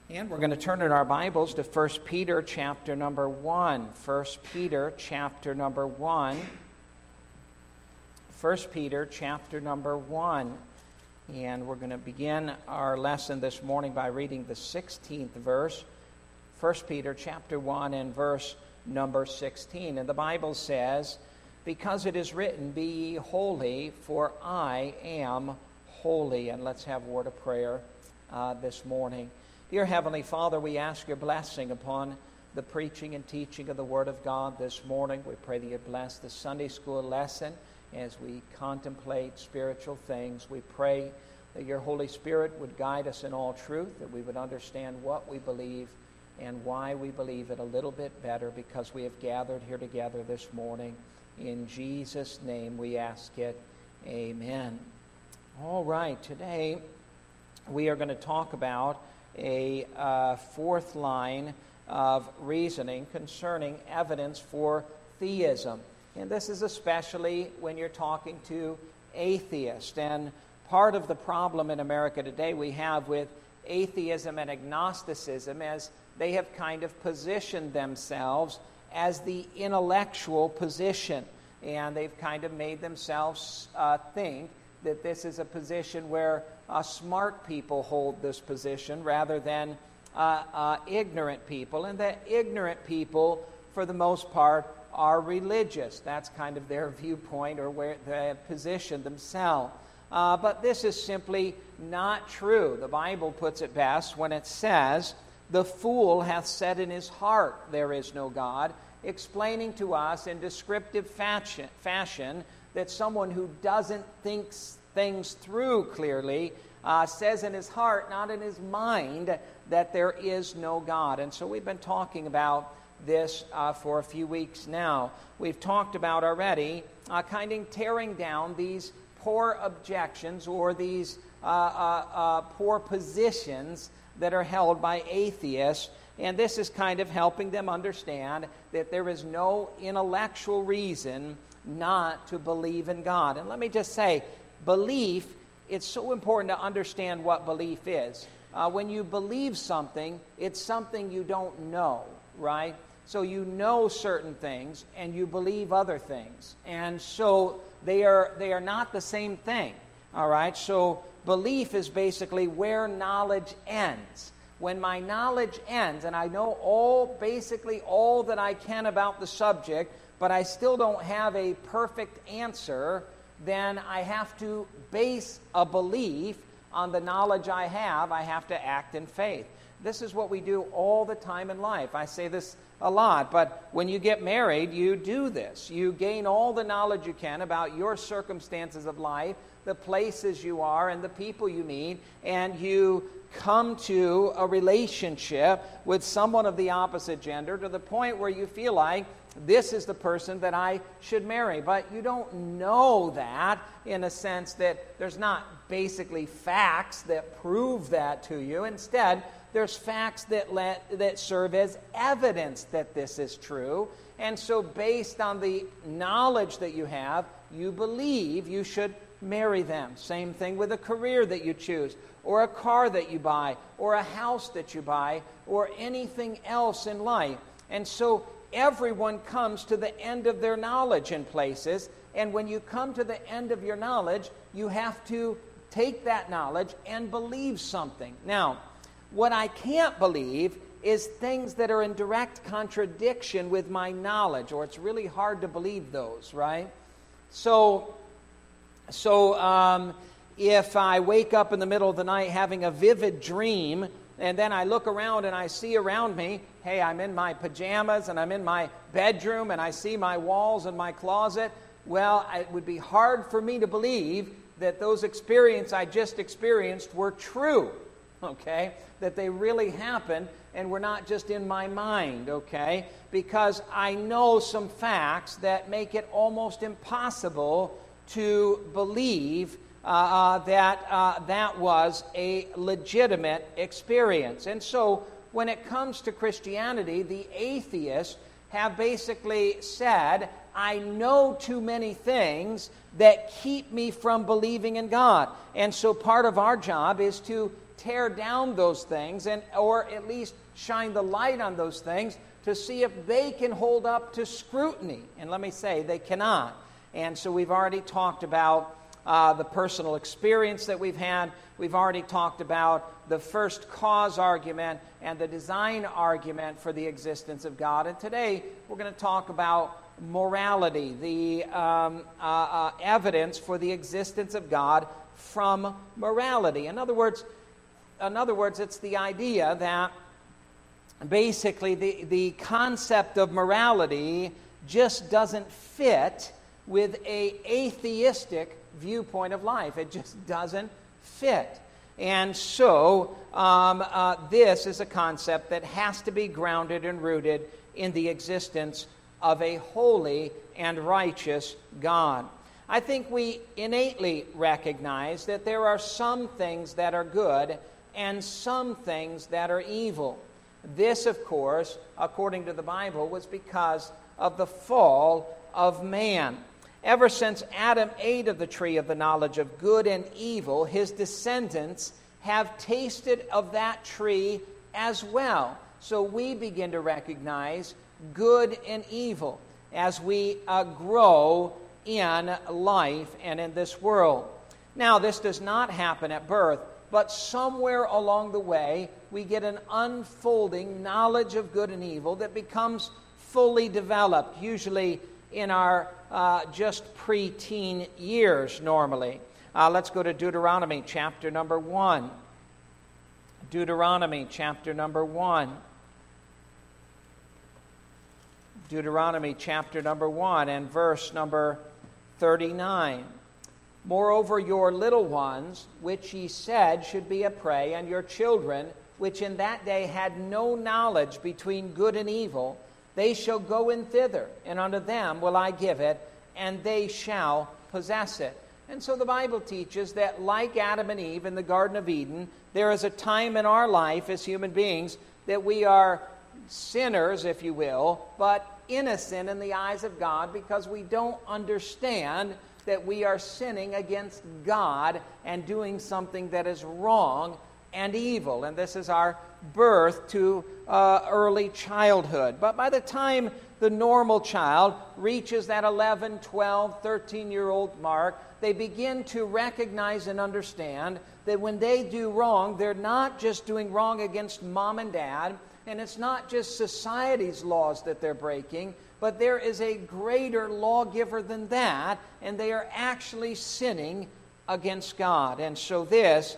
And we're going to turn in our Bibles to 1 Peter chapter number 1. 1 Peter chapter number 1. 1 Peter chapter number 1. And we're going to begin our lesson this morning by reading the 16th verse. 1 Peter chapter 1 and verse number 16. And the Bible says, "Because it is written, Be ye holy, for I am holy." And let's have a word of prayer this morning. Dear Heavenly Father, we ask your blessing upon the preaching and teaching of the Word of God this morning. We pray that you bless the Sunday school lesson as we contemplate spiritual things. We pray that your Holy Spirit would guide us in all truth, that we would understand what we believe and why we believe it a little bit better because we have gathered here together this morning. In Jesus' name we ask it. Amen. All right, today we are going to talk about a fourth line of reasoning concerning evidence for theism. And this is especially when you're talking to atheists. And part of the problem in America today we have with atheism and agnosticism is they have kind of positioned themselves as the intellectual position. And they've kind of made themselves think that this is a position where smart people hold this position rather than ignorant people, and that ignorant people, for the most part, are religious. That's kind of their viewpoint or where they have positioned themselves. But this is simply not true. The Bible puts it best when it says, "The fool hath said in his heart, there is no God," explaining to us in descriptive fashion that someone who doesn't think things through clearly says in his heart, not in his mind, that there is no God. And so we've been talking about this for a few weeks now. We've talked about already kind of tearing down these poor objections or these poor positions that are held by atheists. And this is kind of helping them understand that there is no intellectual reason not to believe in God. And let me just say, belief, it's so important to understand what belief is. When you believe something, it's something you don't know, right? So you know certain things and you believe other things. And so they are not the same thing, all right? So belief is basically where knowledge ends. When my knowledge ends and I know basically all that I can about the subject, but I still don't have a perfect answer, then I have to base a belief on the knowledge I have. I have to act in faith. This is what we do all the time in life. I say this a lot, but when you get married, you do this. You gain all the knowledge you can about your circumstances of life, the places you are, and the people you meet, and you come to a relationship with someone of the opposite gender to the point where you feel like this is the person that I should marry. But you don't know that in a sense that there's not basically facts that prove that to you. Instead, there's facts that serve as evidence that this is true. And so based on the knowledge that you have, you believe you should marry them. Same thing with a career that you choose, or a car that you buy, or a house that you buy, or anything else in life. And so everyone comes to the end of their knowledge in places, and when you come to the end of your knowledge, you have to take that knowledge and believe something. Now, what I can't believe is things that are in direct contradiction with my knowledge, or it's really hard to believe those, right? So if I wake up in the middle of the night having a vivid dream, and then I look around and I see around me, hey, I'm in my pajamas and I'm in my bedroom and I see my walls and my closet, well, it would be hard for me to believe that those experiences I just experienced were true, okay? That they really happened and were not just in my mind, okay? Because I know some facts that make it almost impossible to believe that was a legitimate experience. And so when it comes to Christianity, the atheists have basically said, I know too many things that keep me from believing in God. And so part of our job is to tear down those things or at least shine the light on those things to see if they can hold up to scrutiny. And let me say, they cannot. And so we've already talked about the personal experience that we've had. We've already talked about the first cause argument and the design argument for the existence of God. And today we're going to talk about morality, the evidence for the existence of God from morality. In other words, it's the idea that basically the concept of morality just doesn't fit with an atheistic viewpoint of life. It just doesn't fit. And so this is a concept that has to be grounded and rooted in the existence of a holy and righteous God. I think we innately recognize that there are some things that are good and some things that are evil. This, of course, according to the Bible, was because of the fall of man. Ever since Adam ate of the tree of the knowledge of good and evil, his descendants have tasted of that tree as well. So we begin to recognize good and evil as we grow in life and in this world. Now, this does not happen at birth, but somewhere along the way, we get an unfolding knowledge of good and evil that becomes fully developed, usually in our just pre-teen years normally. Let's go to Deuteronomy chapter number 1. Deuteronomy chapter number 1. Deuteronomy chapter number 1 and verse number 39. Moreover, your little ones, which ye said should be a prey, and your children, which in that day had no knowledge between good and evil, they shall go in thither, and unto them will I give it, and they shall possess it. And so the Bible teaches that like Adam and Eve in the Garden of Eden, there is a time in our life as human beings that we are sinners, if you will, but innocent in the eyes of God because we don't understand that we are sinning against God and doing something that is wrong and evil. And this is our birth to early childhood. But by the time the normal child reaches that 11, 12, 13-year-old mark, they begin to recognize and understand that when they do wrong, they're not just doing wrong against mom and dad, and it's not just society's laws that they're breaking, but there is a greater lawgiver than that, and they are actually sinning against God. And so this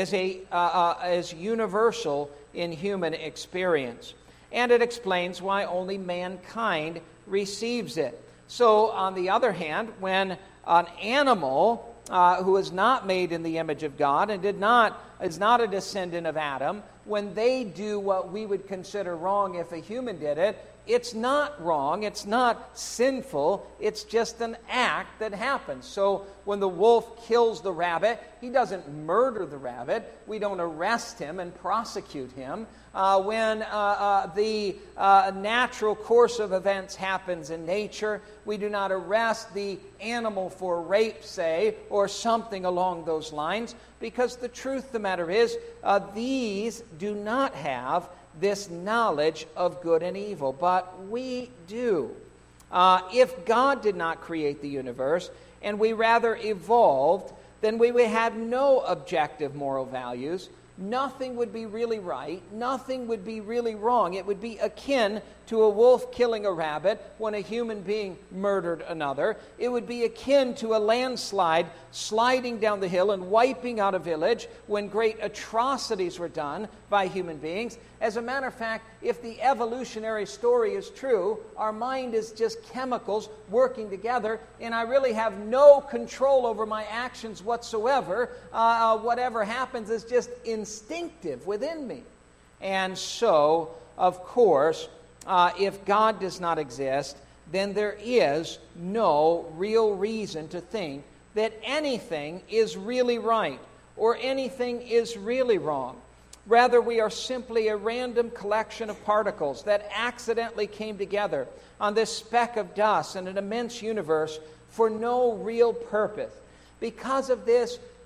is universal in human experience. And it explains why only mankind receives it. So, on the other hand, when an animal who is not made in the image of God and is not a descendant of Adam, when they do what we would consider wrong if a human did it, it's not wrong, it's not sinful, it's just an act that happens. So when the wolf kills the rabbit, he doesn't murder the rabbit. We don't arrest him and prosecute him. When the natural course of events happens in nature, we do not arrest the animal for rape, say, or something along those lines, because the truth of the matter is, these do not have this knowledge of good and evil, but we do. If God did not create the universe, and we rather evolved, then we would have no objective moral values. Nothing would be really right. Nothing would be really wrong. It would be akin to a wolf killing a rabbit when a human being murdered another. It would be akin to a landslide sliding down the hill and wiping out a village when great atrocities were done by human beings. As a matter of fact, if the evolutionary story is true, our mind is just chemicals working together, and I really have no control over my actions whatsoever. Whatever happens is just instinctive within me. And so, of course, if God does not exist, then there is no real reason to think that anything is really right or anything is really wrong. Rather, we are simply a random collection of particles that accidentally came together on this speck of dust in an immense universe for no real purpose. Because of this,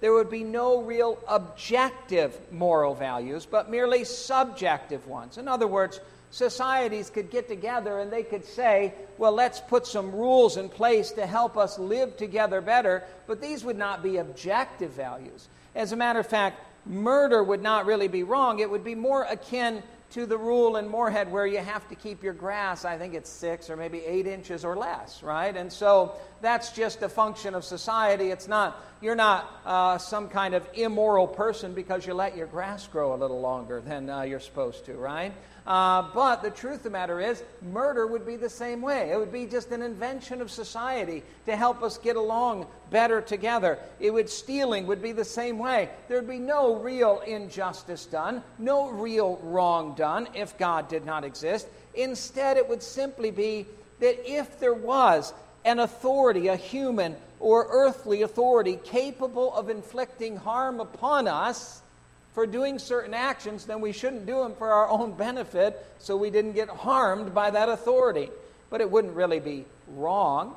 there would be no real objective moral values, but merely subjective ones. In other words, societies could get together and they could say, well, let's put some rules in place to help us live together better, but these would not be objective values. As a matter of fact, murder would not really be wrong. It would be more akin to the rule in Moorhead where you have to keep your grass, I think it's 6 or maybe 8 inches or less, right? And so that's just a function of society. It's not, you're not some kind of immoral person because you let your grass grow a little longer than you're supposed to, right? But the truth of the matter is, murder would be the same way. It would be just an invention of society to help us get along better together. Stealing would be the same way. There would be no real injustice done, no real wrong done if God did not exist. Instead, it would simply be that if there was an authority, a human or earthly authority capable of inflicting harm upon us for doing certain actions, then we shouldn't do them for our own benefit so we didn't get harmed by that authority. But it wouldn't really be wrong.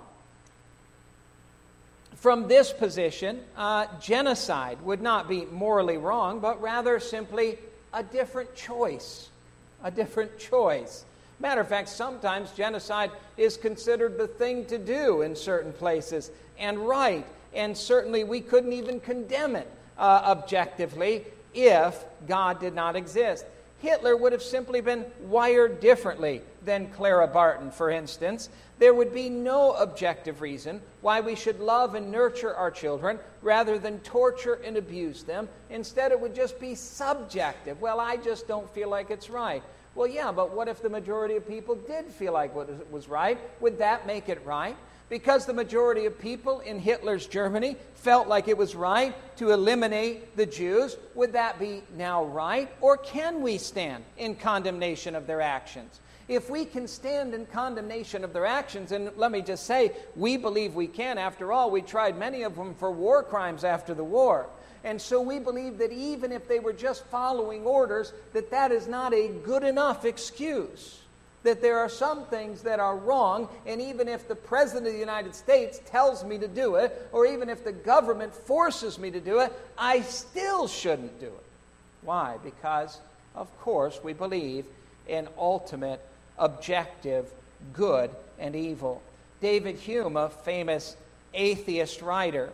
From this position, genocide would not be morally wrong, but rather simply a different choice. A different choice. Matter of fact, sometimes genocide is considered the thing to do in certain places and right, and certainly we couldn't even condemn it objectively if God did not exist. Hitler would have simply been wired differently than Clara Barton, for instance. There would be no objective reason why we should love and nurture our children rather than torture and abuse them. Instead, it would just be subjective. Well, I just don't feel like it's right. Well, yeah, but what if the majority of people did feel like what was right? Would that make it right? Because the majority of people in Hitler's Germany felt like it was right to eliminate the Jews, would that be now right? Or can we stand in condemnation of their actions? If we can stand in condemnation of their actions, and let me just say, we believe we can. After all, we tried many of them for war crimes after the war. And so we believe that even if they were just following orders, that is not a good enough excuse. That there are some things that are wrong, and even if the President of the United States tells me to do it, or even if the government forces me to do it, I still shouldn't do it. Why? Because, of course, we believe in ultimate, objective good and evil. David Hume, a famous atheist writer,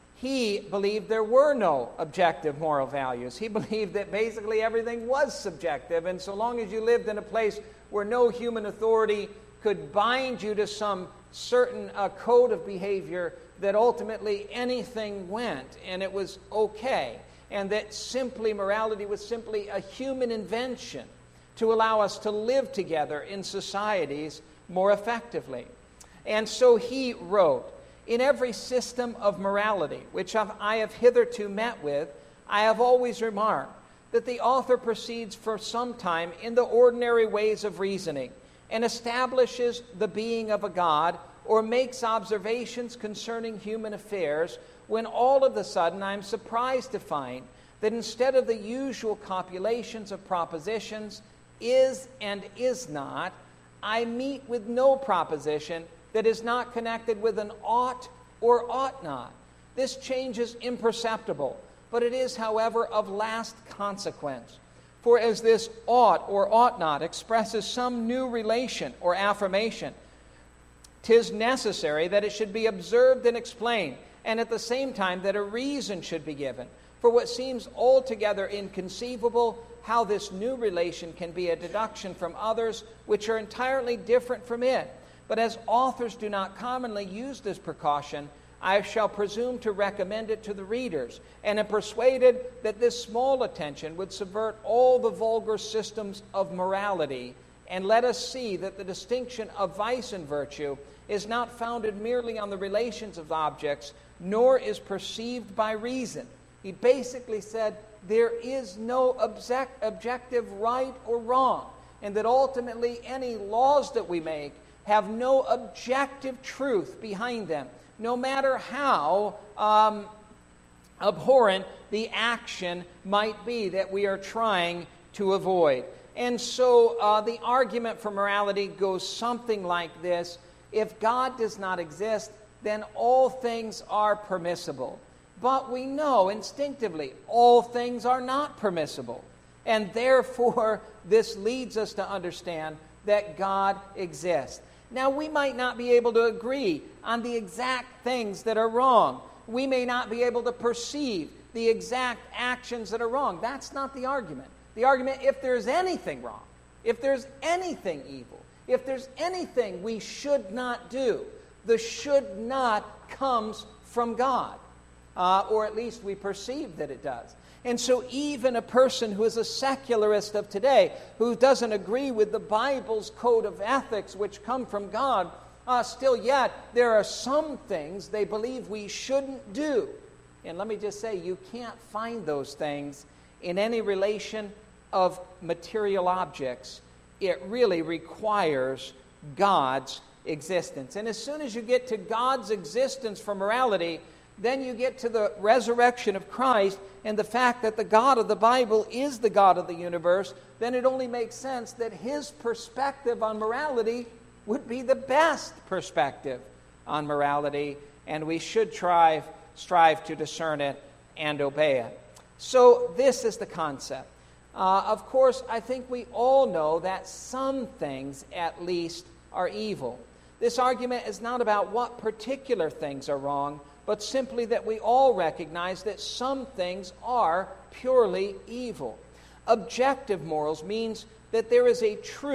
he believed there were no objective moral values. He believed that basically everything was subjective, and so long as you lived in a place where no human authority could bind you to some certain code of behavior, that ultimately anything went and it was okay, and that simply morality was simply a human invention to allow us to live together in societies more effectively. And so he wrote, "In every system of morality which I have hitherto met with, I have always remarked that the author proceeds for some time in the ordinary ways of reasoning and establishes the being of a God or makes observations concerning human affairs, when all of a sudden I am surprised to find that instead of the usual copulations of propositions, is and is not, I meet with no proposition that is not connected with an ought or ought not. This change is imperceptible, but it is, however, of last consequence. For as this ought or ought not expresses some new relation or affirmation, 'tis necessary that it should be observed and explained, and at the same time that a reason should be given for what seems altogether inconceivable, how this new relation can be a deduction from others which are entirely different from it. But as authors do not commonly use this precaution, I shall presume to recommend it to the readers, and am persuaded that this small attention would subvert all the vulgar systems of morality, and let us see that the distinction of vice and virtue is not founded merely on the relations of objects, nor is perceived by reason." He basically said there is no objective right or wrong, and that ultimately any laws that we make have no objective truth behind them, no matter how abhorrent the action might be that we are trying to avoid. And so the argument for morality goes something like this: if God does not exist, then all things are permissible. But we know instinctively all things are not permissible. And therefore, this leads us to understand that God exists. Now, we might not be able to agree on the exact things that are wrong. We may not be able to perceive the exact actions that are wrong. That's not the argument. The argument, if there's anything wrong, if there's anything evil, if there's anything we should not do, the should not comes from God. Or at least we perceive that it does. And so even a person who is a secularist of today, who doesn't agree with the Bible's code of ethics which come from God, still yet there are some things they believe we shouldn't do. And let me just say, you can't find those things in any relation of material objects. It really requires God's existence. And as soon as you get to God's existence for morality, then you get to the resurrection of Christ and the fact that the God of the Bible is the God of the universe, then it only makes sense that his perspective on morality would be the best perspective on morality, and we should strive to discern it and obey it. So this is the concept. Of course, I think we all know that some things, at least, are evil. This argument is not about what particular things are wrong, but simply that we all recognize that some things are purely evil. Objective morals means that there is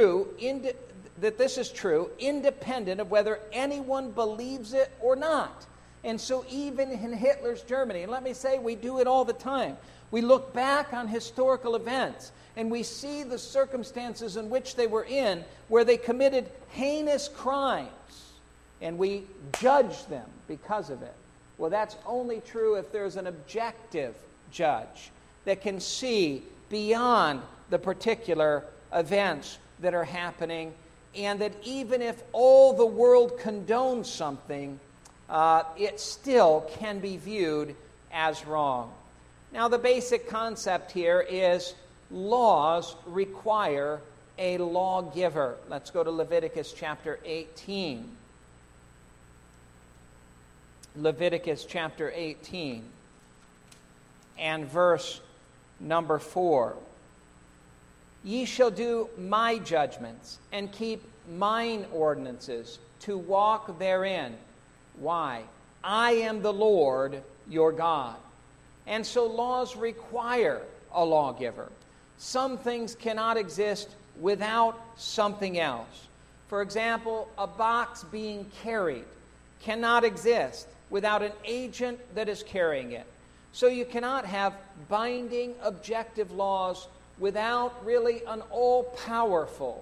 that this is true independent of whether anyone believes it or not. And so even in Hitler's Germany, and let me say we do it all the time, we look back on historical events and we see the circumstances in which they were in, where they committed heinous crimes, and we judge them because of it. Well, that's only true if there's an objective judge that can see beyond the particular events that are happening, and that even if all the world condones something, it still can be viewed as wrong. Now, the basic concept here is laws require a lawgiver. Let's go to Leviticus chapter 18. Leviticus chapter 18 and verse number 4. Ye shall do my judgments and keep mine ordinances to walk therein. Why? I am the Lord your God. And so laws require a lawgiver. Some things cannot exist without something else. For example, a box being carried cannot exist without an agent that is carrying it. So you cannot have binding objective laws without really an all-powerful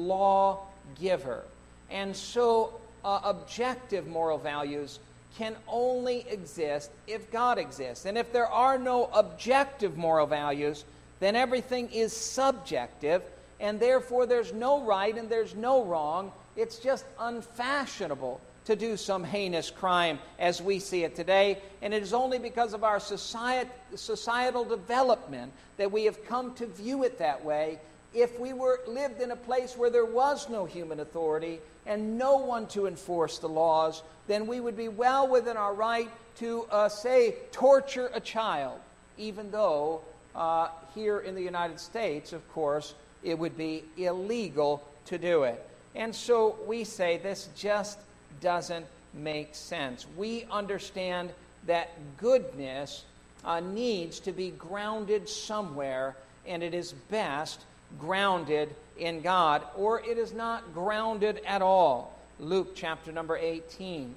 lawgiver. And so objective moral values can only exist if God exists. And if there are no objective moral values, then everything is subjective, and therefore there's no right and there's no wrong. It's just unfashionable to do some heinous crime as we see it today. And it is only because of our societal development that we have come to view it that way. If we lived in a place where there was no human authority and no one to enforce the laws, then we would be well within our right to, say, torture a child, even though here in the United States, of course, it would be illegal to do it. And so we say this just doesn't make sense. We understand that goodness needs to be grounded somewhere, and it is best grounded in God, or it is not grounded at all. Luke chapter number 18.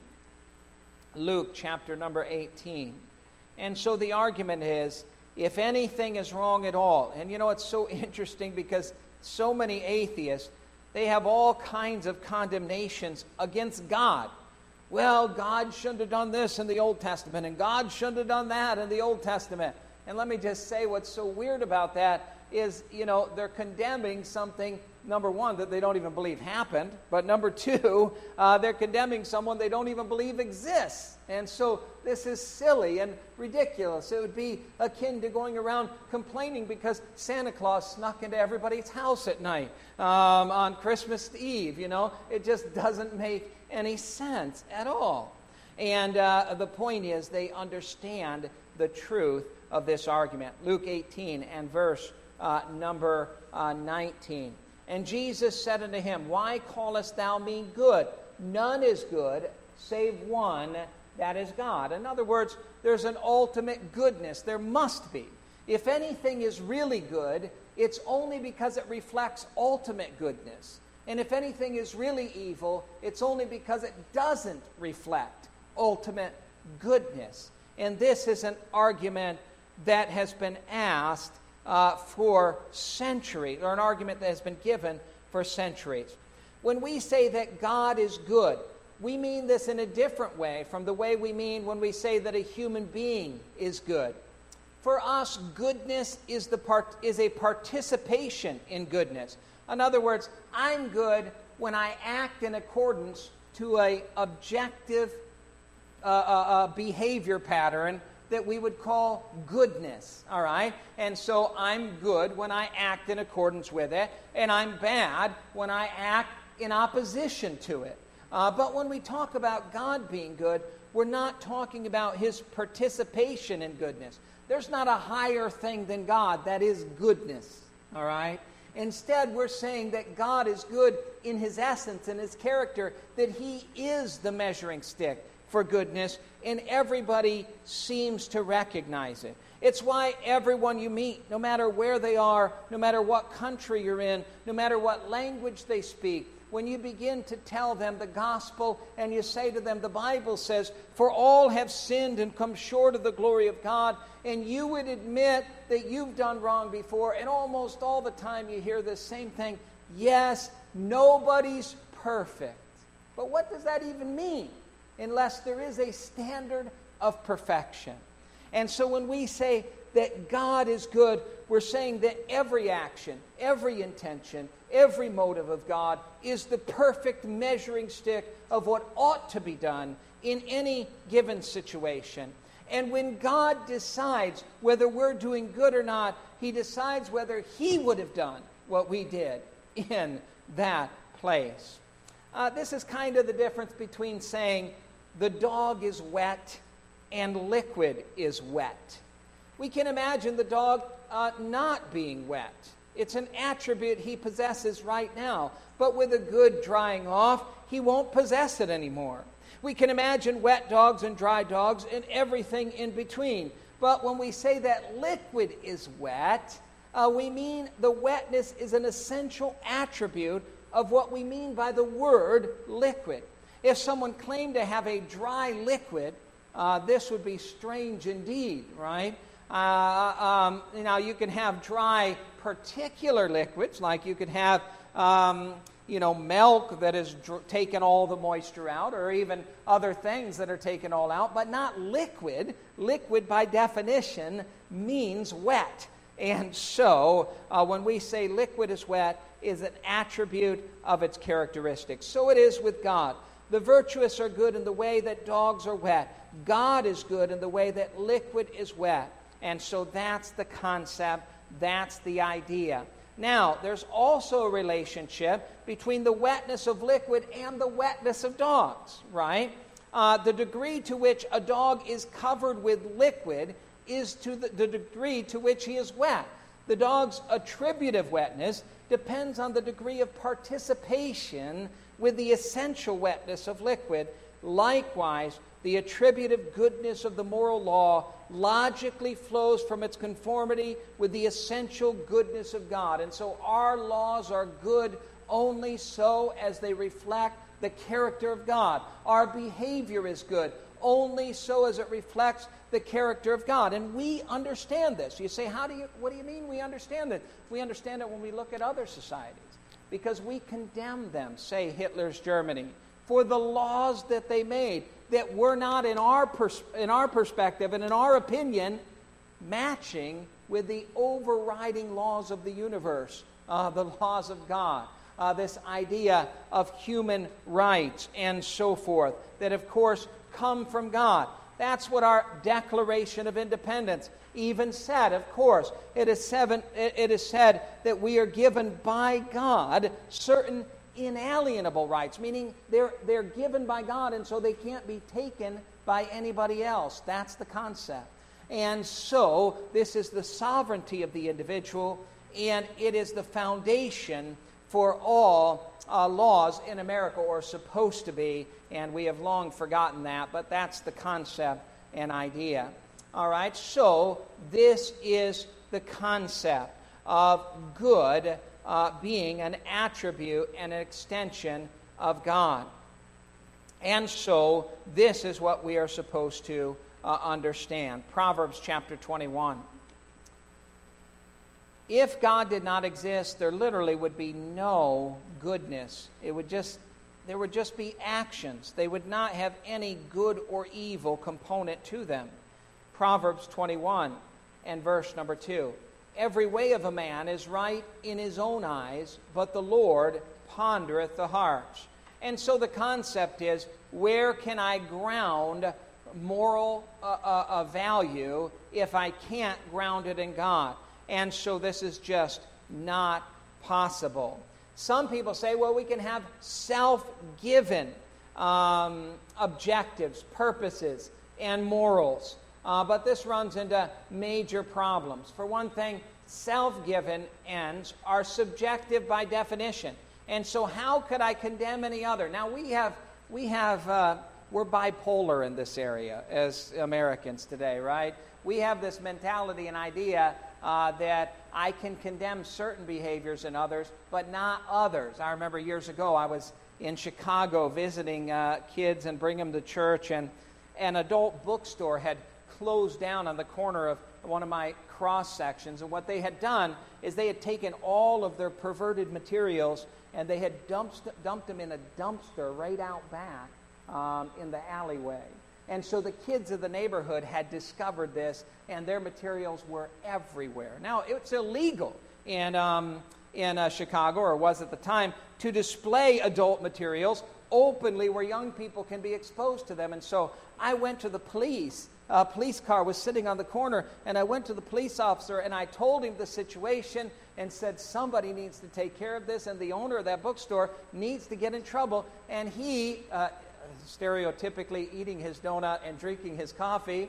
Luke chapter number 18. And so the argument is, if anything is wrong at all, and you know, it's so interesting because so many atheists, they have all kinds of condemnations against God. Well, God shouldn't have done this in the Old Testament, and God shouldn't have done that in the Old Testament. And let me just say what's so weird about that is, you know, they're condemning something, number one, that they don't even believe happened, but number two, they're condemning someone they don't even believe exists. And so this is silly and ridiculous. It would be akin to going around complaining because Santa Claus snuck into everybody's house at night on Christmas Eve. You know, it just doesn't make any sense at all. And the point is they understand the truth of this argument. Luke 18 and verse number 19. And Jesus said unto him, Why callest thou me good? None is good save one, that is God. In other words, there's an ultimate goodness. There must be. If anything is really good, it's only because it reflects ultimate goodness. And if anything is really evil, it's only because it doesn't reflect ultimate goodness. And this is an argument that has been asked for centuries, or an argument that has been given for centuries. When we say that God is good, we mean this in a different way from the way we mean when we say that a human being is good. For us, goodness is a participation in goodness. In other words, I'm good when I act in accordance to an objective behavior pattern that we would call goodness, all right? And so I'm good when I act in accordance with it, and I'm bad when I act in opposition to it. But when we talk about God being good, we're not talking about his participation in goodness. There's not a higher thing than God that is goodness, all right? Instead, we're saying that God is good in his essence and his character, that he is the measuring stick for goodness, and everybody seems to recognize it. It's why everyone you meet, no matter where they are, no matter what country you're in, no matter what language they speak, when you begin to tell them the gospel and you say to them, the Bible says, for all have sinned and come short of the glory of God, and you would admit that you've done wrong before, and almost all the time you hear the same thing, yes, nobody's perfect. But what does that even mean? Unless there is a standard of perfection. And so when we say that God is good, we're saying that every action, every intention, every motive of God is the perfect measuring stick of what ought to be done in any given situation. And when God decides whether we're doing good or not, he decides whether he would have done what we did in that place. This is kind of the difference between saying the dog is wet and liquid is wet. We can imagine the dog not being wet. It's an attribute he possesses right now. But with a good drying off, he won't possess it anymore. We can imagine wet dogs and dry dogs and everything in between. But when we say that liquid is wet, we mean the wetness is an essential attribute of what we mean by the word liquid. If someone claimed to have a dry liquid, this would be strange indeed, right? Now, you can have dry particular liquids, like you could have, milk that has taken all the moisture out, or even other things that are taken all out, but not liquid. Liquid, by definition, means wet. And so, when we say liquid is wet, is an attribute of its characteristics. So it is with God. The virtuous are good in the way that dogs are wet. God is good in the way that liquid is wet. And so that's the concept, that's the idea. Now, there's also a relationship between the wetness of liquid and the wetness of dogs, right? The degree to which a dog is covered with liquid is to the degree to which he is wet. The dog's attributive wetness depends on the degree of participation with the essential wetness of liquid. Likewise, the attributive goodness of the moral law logically flows from its conformity with the essential goodness of God. And so our laws are good only so as they reflect the character of God. Our behavior is good only so as it reflects the character of God. And we understand this. You say, what do you mean we understand it? We understand it when we look at other societies, because we condemn them, say Hitler's Germany, for the laws that they made that were not, in our perspective and in our opinion, matching with the overriding laws of the universe, the laws of God, this idea of human rights and so forth, that of course come from God. That's what our Declaration of Independence even said. Of course, it is said that we are given by God certain inalienable rights, meaning they're given by God, and so they can't be taken by anybody else. That's the concept. And so this is the sovereignty of the individual, and it is the foundation for all laws in America, or supposed to be, and we have long forgotten that, but that's the concept and idea. All right, so this is the concept of good being an attribute and an extension of God. And so this is what we are supposed to understand. Proverbs chapter 21. If God did not exist, there literally would be no goodness. There would just be actions. They would not have any good or evil component to them. Proverbs 21 and verse number 2. Every way of a man is right in his own eyes, but the Lord pondereth the hearts. And so the concept is, where can I ground moral value if I can't ground it in God? And so this is just not possible. Some people say, well, we can have self-given objectives, purposes, and morals. But this runs into major problems. For one thing, self-given ends are subjective by definition. And so how could I condemn any other? Now, we're bipolar in this area as Americans today, right? We have this mentality and idea that I can condemn certain behaviors in others, but not others. I remember years ago I was in Chicago visiting kids and bringing them to church, and an adult bookstore had closed down on the corner of one of my cross sections, and what they had done is they had taken all of their perverted materials and they had dumped them in a dumpster right out back in the alleyway. And so the kids of the neighborhood had discovered this, and their materials were everywhere. Now, it's illegal in Chicago, or was at the time, to display adult materials openly where young people can be exposed to them. And so I went to the police. A police car was sitting on the corner, and I went to the police officer, and I told him the situation and said, somebody needs to take care of this, and the owner of that bookstore needs to get in trouble. And he, stereotypically eating his donut and drinking his coffee,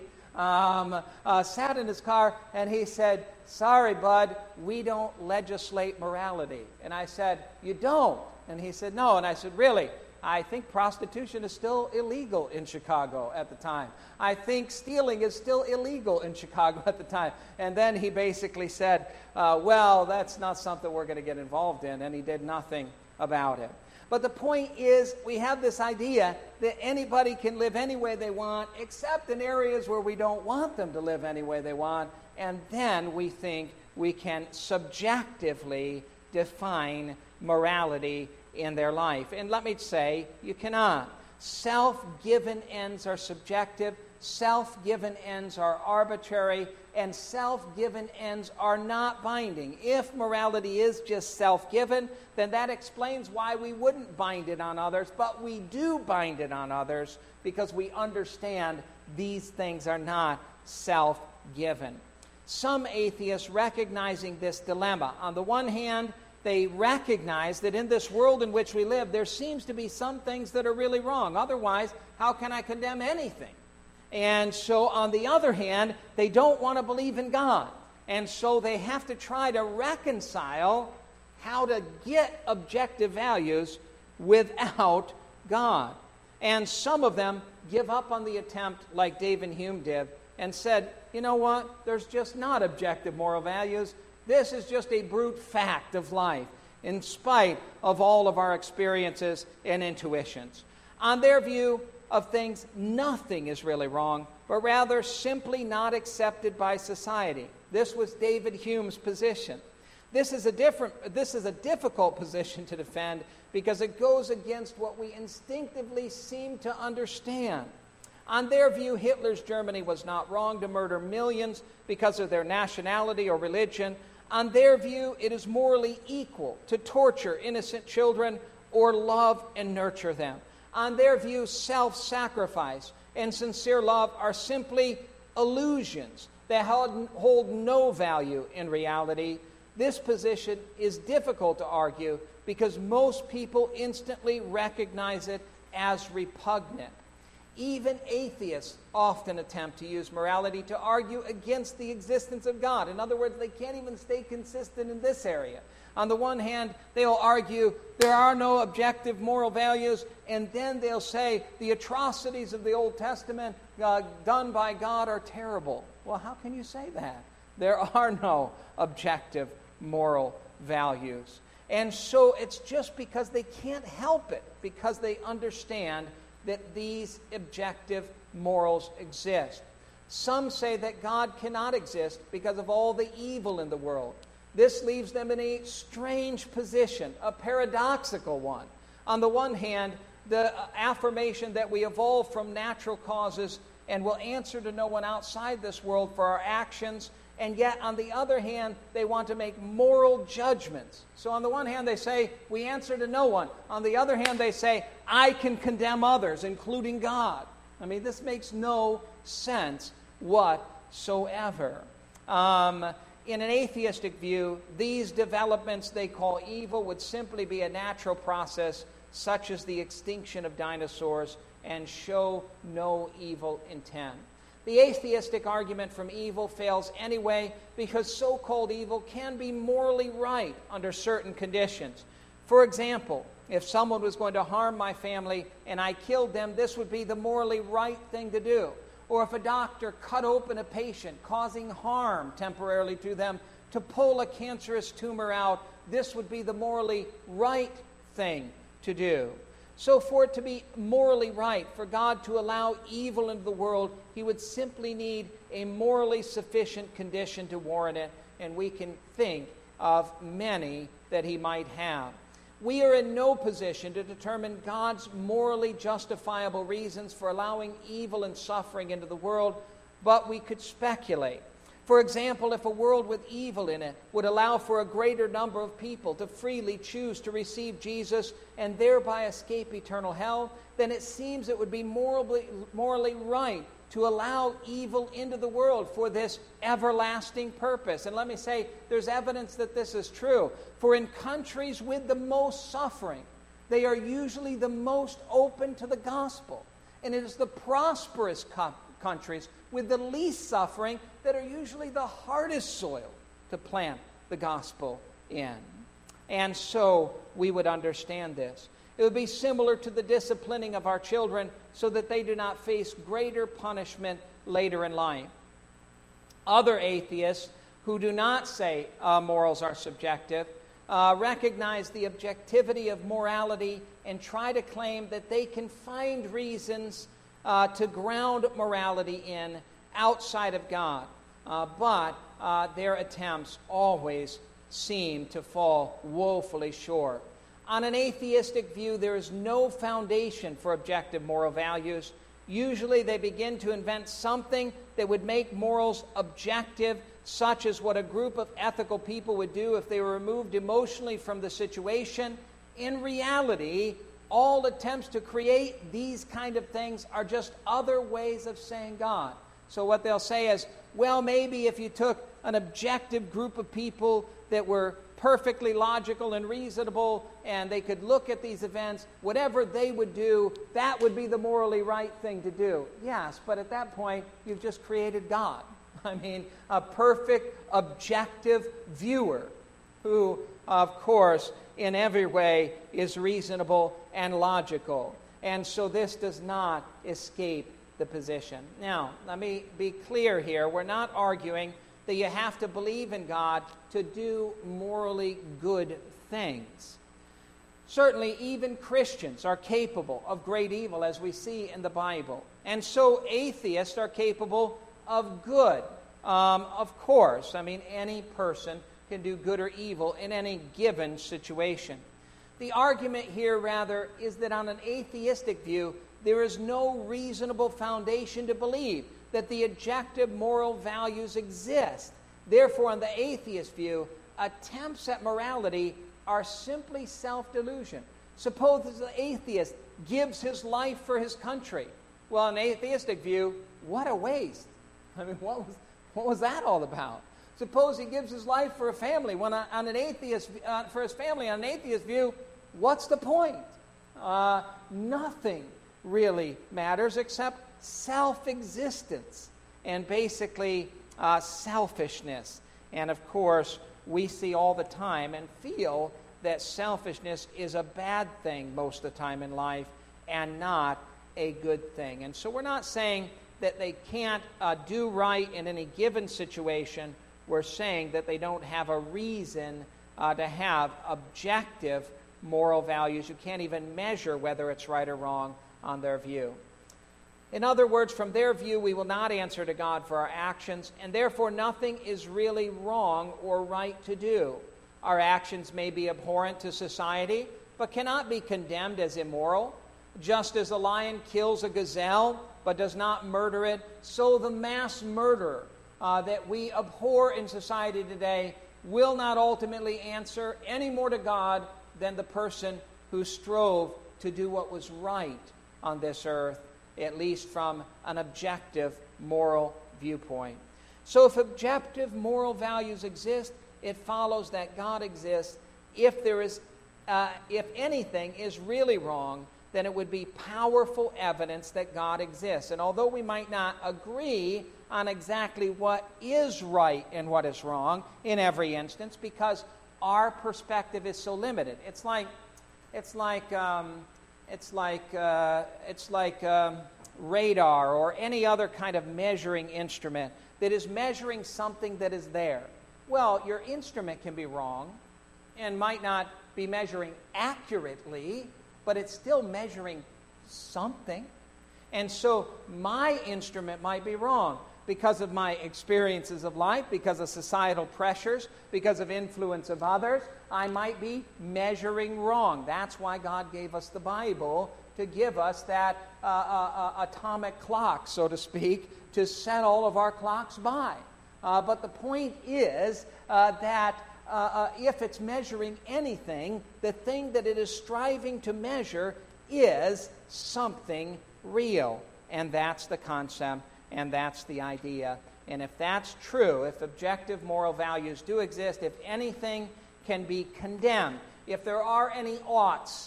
sat in his car, and he said, sorry, bud, we don't legislate morality. And I said, you don't? And he said, no. And I said, really? I think prostitution is still illegal in Chicago at the time. I think stealing is still illegal in Chicago at the time. And then he basically said, well, that's not something we're going to get involved in, and he did nothing about it. But the point is, we have this idea that anybody can live any way they want, except in areas where we don't want them to live any way they want, and then we think we can subjectively define morality in their life. And let me say, you cannot. Self-given ends are subjective, self-given ends are arbitrary, and self-given ends are not binding. If morality is just self-given, then that explains why we wouldn't bind it on others, but we do bind it on others because we understand these things are not self-given. Some atheists, recognizing this dilemma, on the one hand, they recognize that in this world in which we live, there seems to be some things that are really wrong. Otherwise, how can I condemn anything? And so, on the other hand, they don't want to believe in God. And so they have to try to reconcile how to get objective values without God. And some of them give up on the attempt like David Hume did and said, you know what, there's just not objective moral values. This is just a brute fact of life, in spite of all of our experiences and intuitions. On their view of things, nothing is really wrong, but rather simply not accepted by society. This was David Hume's position. This is a difficult position to defend because it goes against what we instinctively seem to understand. On their view, Hitler's Germany was not wrong to murder millions because of their nationality or religion. On their view, it is morally equal to torture innocent children or love and nurture them. On their view, self-sacrifice and sincere love are simply illusions that hold no value in reality. This position is difficult to argue because most people instantly recognize it as repugnant. Even atheists often attempt to use morality to argue against the existence of God. In other words, they can't even stay consistent in this area. On the one hand, they'll argue there are no objective moral values, and then they'll say the atrocities of the Old Testament done by God are terrible. Well, how can you say that? There are no objective moral values. And so it's just because they can't help it, because they understand that these objective morals exist. Some say that God cannot exist because of all the evil in the world. This leaves them in a strange position, a paradoxical one. On the one hand, the affirmation that we evolved from natural causes and will answer to no one outside this world for our actions, and yet on the other hand, they want to make moral judgments. So on the one hand, they say, we answer to no one. On the other hand, they say, I can condemn others, including God. I mean, this makes no sense whatsoever. In an atheistic view, these developments they call evil would simply be a natural process, such as the extinction of dinosaurs, and show no evil intent. The atheistic argument from evil fails anyway because so-called evil can be morally right under certain conditions. For example, if someone was going to harm my family and I killed them, this would be the morally right thing to do. Or if a doctor cut open a patient, causing harm temporarily to them to pull a cancerous tumor out, this would be the morally right thing to do. So for it to be morally right, for God to allow evil into the world, he would simply need a morally sufficient condition to warrant it, and we can think of many that he might have. We are in no position to determine God's morally justifiable reasons for allowing evil and suffering into the world, but we could speculate. For example, if a world with evil in it would allow for a greater number of people to freely choose to receive Jesus and thereby escape eternal hell, then it seems it would be morally right to allow evil into the world for this everlasting purpose. And let me say, there's evidence that this is true. For in countries with the most suffering, they are usually the most open to the gospel. And it is the prosperous countries with the least suffering that are usually the hardest soil to plant the gospel in. And so we would understand this. It would be similar to the disciplining of our children so that they do not face greater punishment later in life. Other atheists who do not say morals are subjective recognize the objectivity of morality and try to claim that they can find reasons to ground morality in outside of God. But their attempts always seem to fall woefully short. On an atheistic view, there is no foundation for objective moral values. Usually they begin to invent something that would make morals objective, such as what a group of ethical people would do if they were removed emotionally from the situation. In reality, all attempts to create these kind of things are just other ways of saying God. So what they'll say is, well, maybe if you took an objective group of people that were perfectly logical and reasonable, and they could look at these events, whatever they would do, that would be the morally right thing to do. Yes, but at that point, you've just created God. I mean, a perfect, objective viewer who, of course, in every way is reasonable and logical. And so this does not escape the position. Now, let me be clear here. We're not arguing that you have to believe in God to do morally good things. Certainly, even Christians are capable of great evil, as we see in the Bible. And so atheists are capable of good. Of course, I mean, any person can do good or evil in any given situation. The argument here, rather, is that on an atheistic view, there is no reasonable foundation to believe that the objective moral values exist. Therefore, on the atheist view, attempts at morality are simply self-delusion. Suppose the atheist gives his life for his country. Well, an atheistic view, what a waste. I mean, what was that all about? Suppose he gives his life for a family. When on an atheist, for his family, on an atheist view, what's the point? Nothing really matters except self-existence and basically selfishness. And of course, we see all the time and feel that selfishness is a bad thing most of the time in life and not a good thing. And so we're not saying that they can't do right in any given situation. We're saying that they don't have a reason to have objective moral values. You can't even measure whether it's right or wrong on their view. In other words, from their view, we will not answer to God for our actions, and therefore nothing is really wrong or right to do. Our actions may be abhorrent to society, but cannot be condemned as immoral. Just as a lion kills a gazelle, but does not murder it, so the mass murder that we abhor in society today will not ultimately answer any more to God than the person who strove to do what was right on this earth, at least from an objective moral viewpoint. So if objective moral values exist, it follows that God exists. If anything is really wrong, then it would be powerful evidence that God exists. And although we might not agree on exactly what is right and what is wrong in every instance, because our perspective is so limited, it's like radar or any other kind of measuring instrument that is measuring something that is there. Well, your instrument can be wrong and might not be measuring accurately, but it's still measuring something. And so my instrument might be wrong because of my experiences of life, because of societal pressures, because of influence of others. I might be measuring wrong. That's why God gave us the Bible, to give us that atomic clock, so to speak, to set all of our clocks by. But the point is that if it's measuring anything, the thing that it is striving to measure is something real. And that's the concept, and that's the idea. And if that's true, if objective moral values do exist, if anything can be condemned, if there are any oughts,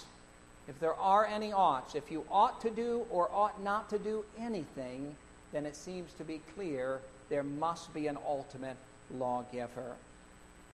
if you ought to do or ought not to do anything, then it seems to be clear there must be an ultimate lawgiver.